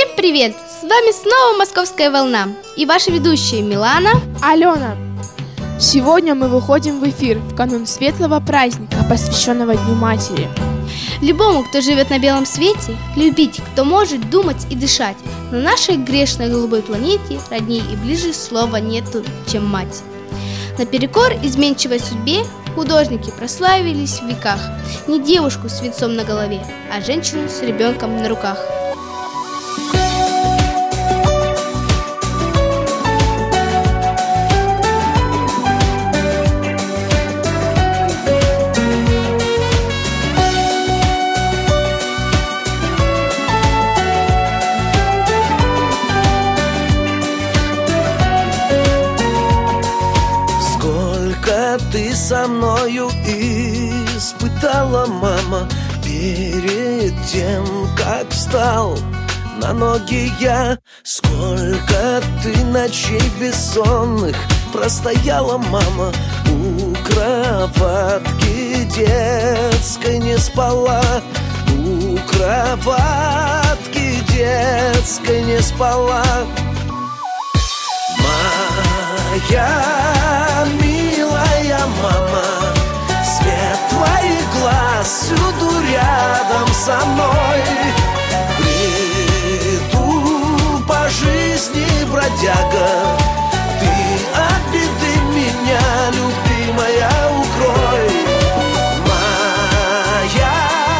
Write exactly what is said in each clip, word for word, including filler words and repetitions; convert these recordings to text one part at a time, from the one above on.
Всем привет! С вами снова «Московская волна» и ваши ведущие Милана, Алена. Сегодня мы выходим в эфир в канун светлого праздника, посвященного Дню Матери. Любому, кто живет на белом свете, любить, кто может думать и дышать. На нашей грешной голубой планете родней и ближе слова нету, чем мать. Наперекор изменчивой судьбе художники прославились в веках не девушку с венцом на голове, а женщину с ребенком на руках. Ты со мною испытала, мама, перед тем, как встал на ноги я. Сколько ты ночей бессонных простояла, мама, у кроватки детской не спала, у кроватки детской не спала. Моя милая мама, свет твоих глаз всюду рядом со мной. Бреду по жизни бродяга, ты от беды меня, любимая, укрой. Моя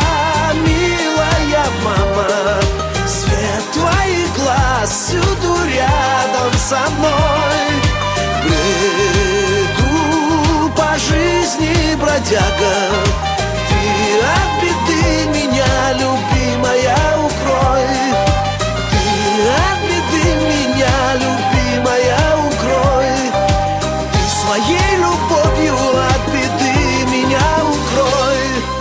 милая мама, свет твоих глаз всюду рядом со мной. Бреду по жизни бродяга, ты от беды меня, любимая, укрой. Ты от беды меня, любимая, укрой. Ты своей любовью от беды меня укрой.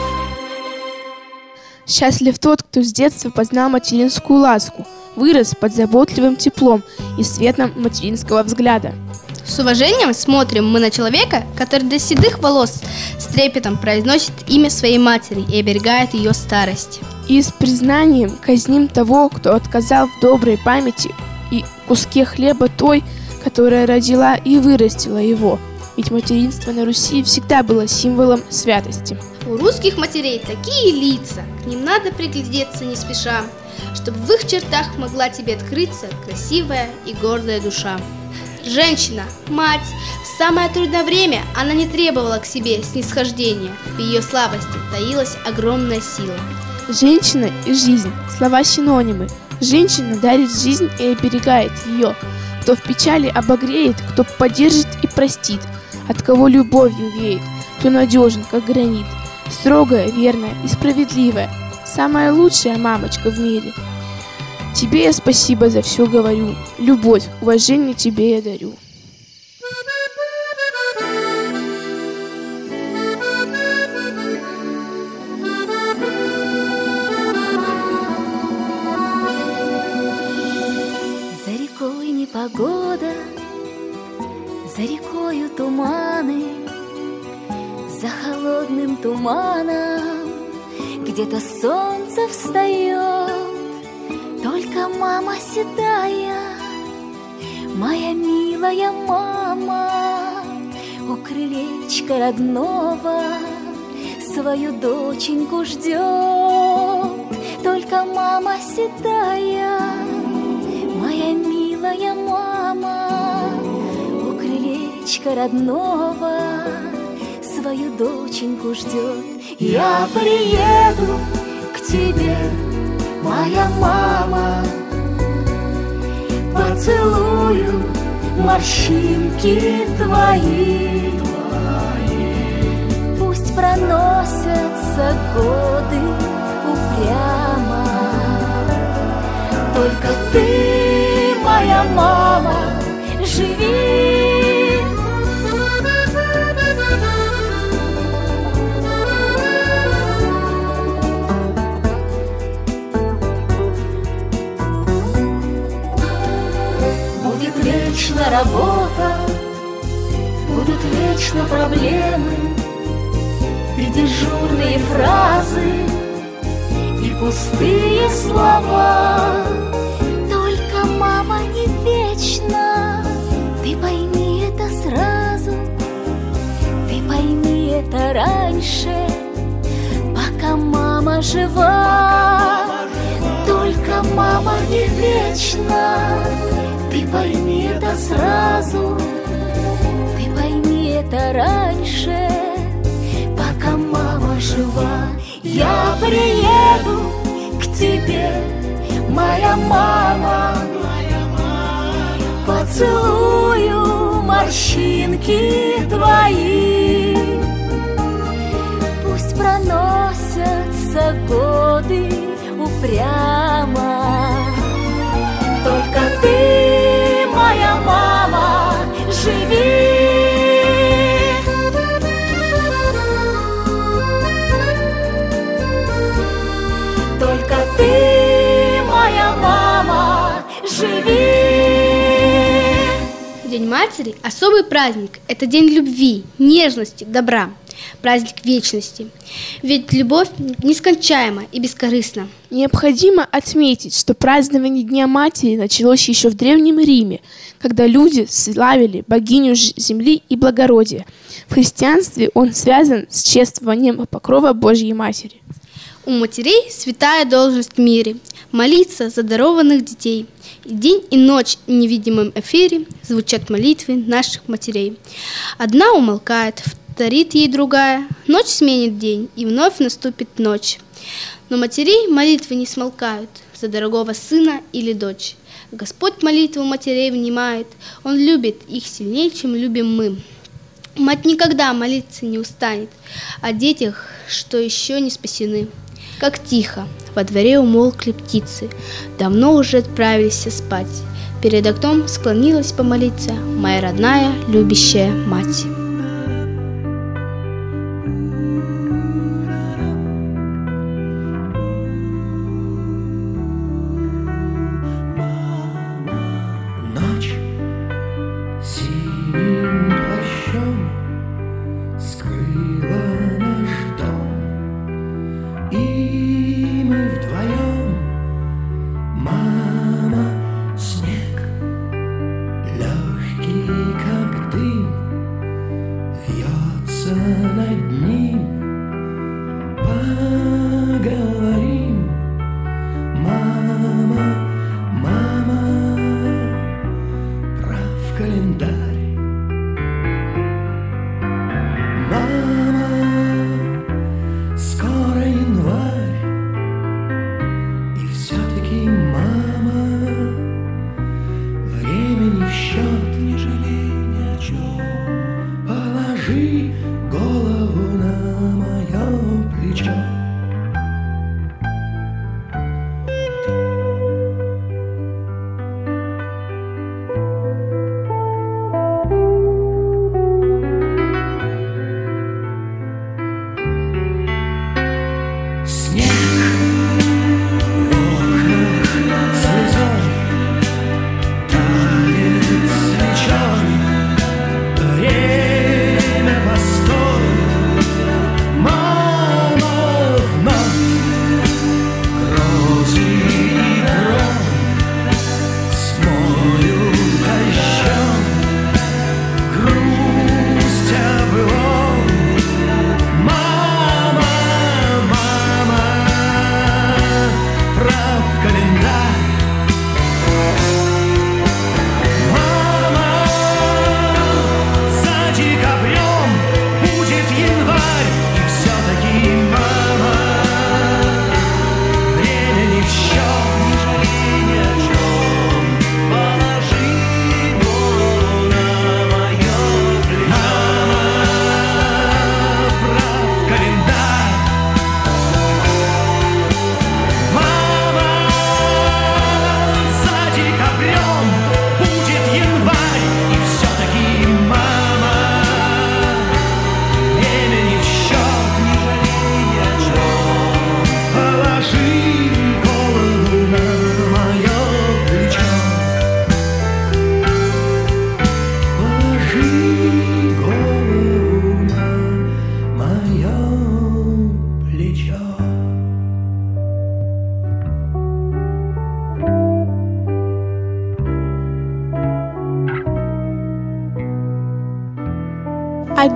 Счастлив тот, кто с детства познал материнскую ласку, вырос под заботливым теплом и светом материнского взгляда. С уважением смотрим мы на человека, который до седых волос с трепетом произносит имя своей матери и оберегает ее старость. И с признанием казним того, кто отказал в доброй памяти и куске хлеба той, которая родила и вырастила его. Ведь материнство на Руси всегда было символом святости. У русских матерей такие лица, к ним надо приглядеться не спеша, чтобы в их чертах могла тебе открыться красивая и гордая душа. Женщина, мать, в самое трудное время она не требовала к себе снисхождения. В ее слабости таилась огромная сила. Женщина и жизнь – слова синонимы. Женщина дарит жизнь и оберегает ее. Кто в печали обогреет, кто поддержит и простит, от кого любовью веет, кто надежен, как гранит. Строгая, верная и справедливая, самая лучшая мамочка в мире. Тебе я спасибо за все говорю, любовь, уважение тебе я дарю. За рекой непогода, за рекою туманы, за холодным туманом где-то солнце встает. Только мама седая, моя милая мама, у крылечка родного свою доченьку ждет. Только мама седая, моя милая мама, у крылечка родного свою доченьку ждет. Я приеду к тебе, моя мама, поцелую морщинки твои. Пусть проносятся годы упрямо, только ты, моя мама, живи. Вечно работа, будут вечно проблемы, и это раньше, пока мама жива. Только мама не вечна, ты пойми это сразу, ты пойми это раньше, пока мама жива. Я приеду к тебе, моя мама, поцелую морщинки твои. Пусть проносятся годы упрямо, только ты, моя мама, живи. Только ты, моя мама, живи. День матери – особый праздник. Это день любви, нежности, добра. Праздник вечности. Ведь любовь нескончаема и бескорыстна. Необходимо отметить, что празднование Дня Матери началось еще в Древнем Риме, когда люди славили богиню земли и благородия. В христианстве он связан с чествованием покрова Божьей Матери. У матерей святая должность в мире – молиться за дарованных детей. И день и ночь в невидимом эфире звучат молитвы наших матерей. Одна умолкает, вторит ей другая, ночь сменит день, и вновь наступит ночь. Но матерей молитвы не смолкают за дорогого сына или дочь. Господь молитву матерей внимает, Он любит их сильнее, чем любим мы. Мать никогда молиться не устанет о детях, что еще не спасены. Как тихо во дворе умолкли птицы, давно уже отправились все спать. Перед окном склонилась помолиться моя родная, любящая мать. Ночь синим плащом скрыла наш дом, и мы вдвоем, мама, снег, легкий как дым, вьется над ним. Поговорим, мама, мама, прав календарь. Мама, скоро январь, и все-таки, мама, времени в счет, не жалей ни о чем. Положи голову на мое плечо.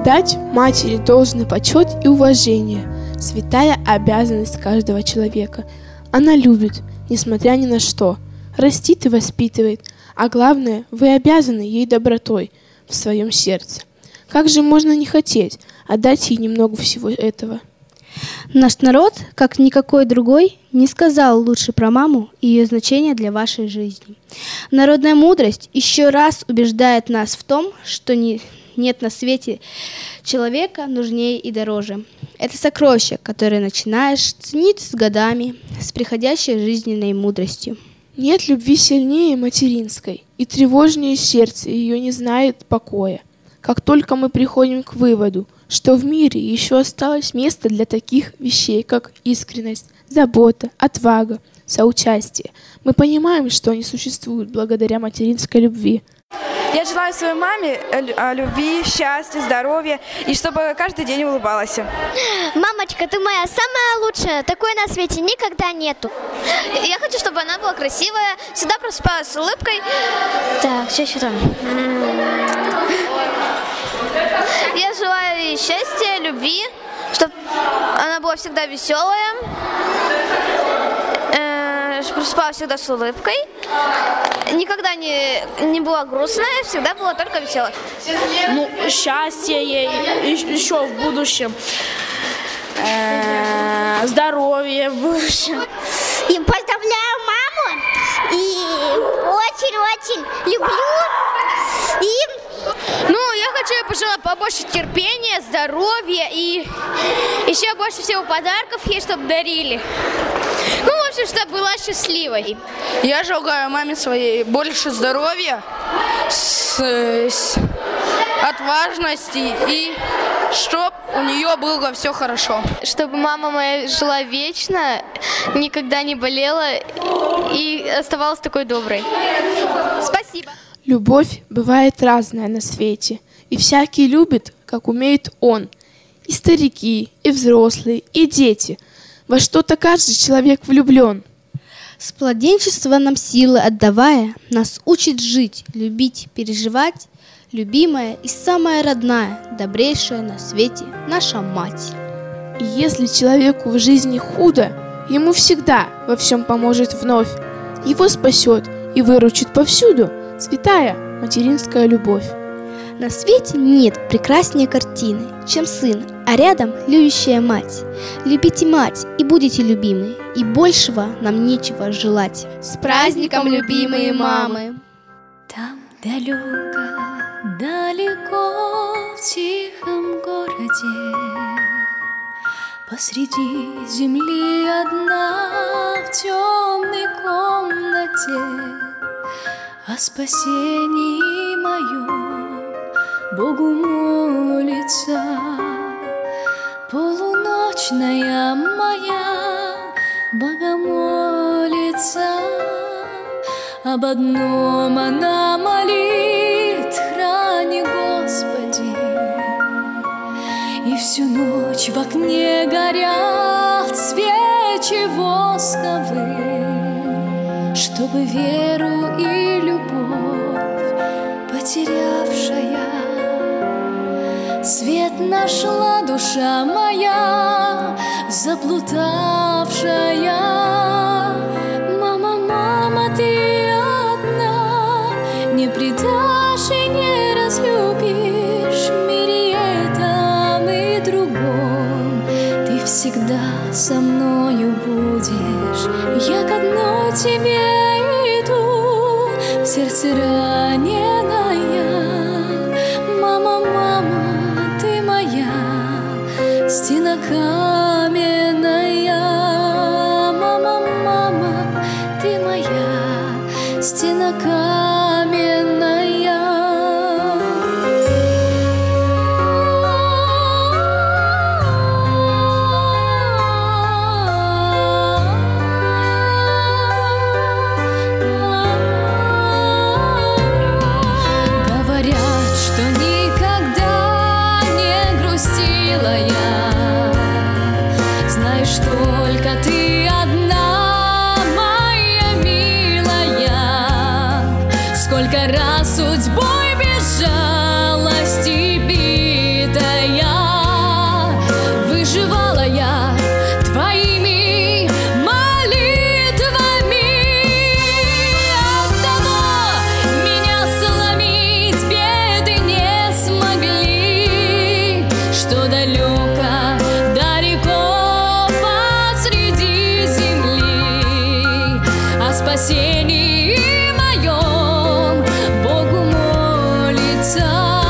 Отдать матери должный почет и уважение. Святая обязанность каждого человека. Она любит, несмотря ни на что, растит и воспитывает, а главное, вы обязаны ей добротой в своем сердце. Как же можно не хотеть отдать ей немного всего этого? Наш народ, как никакой другой, не сказал лучше про маму и ее значение для вашей жизни. Народная мудрость еще раз убеждает нас в том, что не, нет на свете человека нужнее и дороже. Это сокровище, которое начинаешь ценить с годами, с приходящей жизненной мудростью. Нет любви сильнее материнской, и тревожнее сердце ее не знает покоя. Как только мы приходим к выводу, что в мире еще осталось место для таких вещей, как искренность, забота, отвага, соучастие, мы понимаем, что они существуют благодаря материнской любви. Я желаю своей маме любви, счастья, здоровья и чтобы каждый день улыбалась. Мамочка, ты моя самая лучшая, такой на свете никогда нету. Я хочу, чтобы она была красивая, всегда просыпалась с улыбкой. Так, что еще там? Я желаю ей счастья, любви, чтобы она была всегда веселая, э, чтобы просыпалась всегда с улыбкой, никогда не, не была грустная, всегда была только веселая. Ну, счастья ей еще в будущем, э, здоровья в будущем. И поздравляю маму, и очень-очень люблю, и... Ну, я хочу ей пожелать побольше терпения, здоровья и еще больше всего подарков ей, чтобы дарили. Ну, в общем, чтобы была счастливой. Я желаю маме своей больше здоровья, с, с отважности и чтобы у нее было все хорошо. Чтобы мама моя жила вечно, никогда не болела и оставалась такой доброй. Спасибо. Любовь бывает разная на свете, и всякий любит, как умеет он. И старики, и взрослые, и дети. Во что-то каждый человек влюблен. С младенчества нам силы отдавая, нас учит жить, любить, переживать. Любимая и самая родная, добрейшая на свете наша мать. И если человеку в жизни худо, ему всегда во всем поможет вновь. Его спасет и выручит повсюду святая материнская любовь. На свете нет прекраснее картины, чем сын, а рядом любящая мать. Любите мать и будете любимы, и большего нам нечего желать. С праздником, любимые мамы! Там далеко, далеко в тихом городе, посреди земли одна в темной комнате, о спасении моем Богу молится. Полуночная моя богомолица, об одном она молит: храни, Господи. И всю ночь в окне горят свечи восковые, чтобы веру и любовь потерявшая свет нашла душа моя заплутавшая. Мама, мама, ты одна, не предашь и не разлюбишь в мире этом и другом. Ты всегда со мною будешь, я к одной тебе иду, в сердце раненая. Мама, мама, ты моя, стена каменная. Мама, мама, ты моя, стена каменная. Сколько раз судьбой без жалости бита спасении моем Богу молится.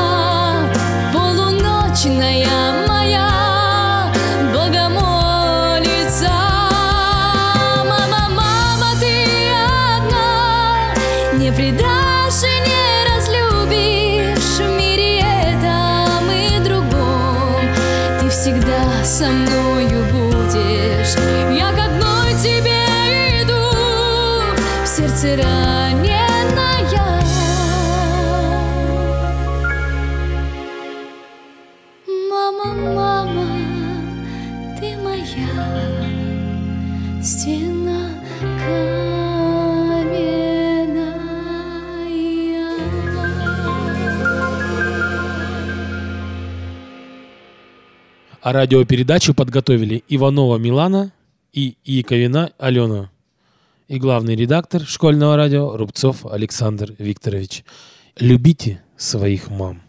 Полуночная моя богомолица. Мама, мама, ты одна, не предашь и не разлюбишь в мире этом и другом. Ты всегда со мною будешь, я к одной тебе иду, в сердце раненая. Мама, мама, ты моя стена А радиопередачу подготовили Иванова Милана и Яковина Алена. И главный редактор школьного радио Рубцов Александр Викторович. Любите своих мам.